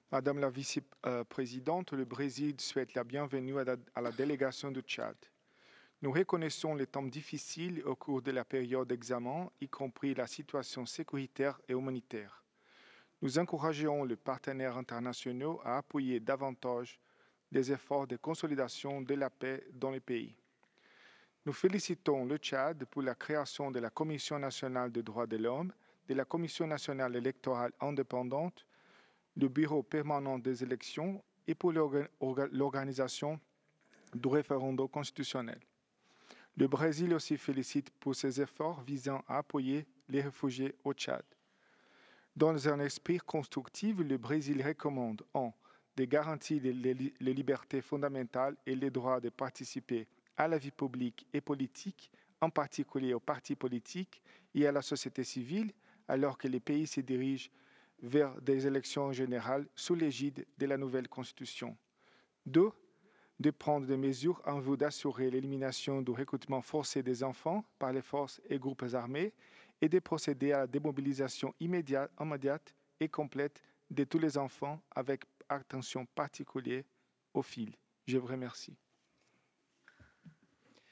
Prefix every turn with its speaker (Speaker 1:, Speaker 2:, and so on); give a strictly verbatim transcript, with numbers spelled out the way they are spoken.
Speaker 1: Madame la vice-présidente, le Brésil souhaite la bienvenue à la, à la délégation du Tchad. Nous reconnaissons les temps difficiles au cours de la période d'examen, y compris la situation sécuritaire et humanitaire. Nous encourageons les partenaires internationaux à appuyer davantage les efforts de consolidation de la paix dans le pays. Nous félicitons le Tchad pour la création de la Commission nationale des droits de l'homme, de la Commission nationale électorale indépendante, le Bureau permanent des élections et pour l'organisation du référendum constitutionnel. Le Brésil aussi félicite pour ses efforts visant à appuyer les réfugiés au Tchad. Dans un esprit constructif, le Brésil recommande un de garantir les, les, les libertés fondamentales et les droits de participer à la vie publique et politique, en particulier aux partis politiques et à la société civile, alors que le pays se dirige vers des élections générales sous l'égide de la nouvelle Constitution. deux. De prendre des mesures en vue d'assurer l'élimination du recrutement forcé des enfants par les forces et groupes armés et de procéder à la démobilisation immédiate, immédiate et complète de tous les enfants avec attention particulière aux filles. Je vous remercie.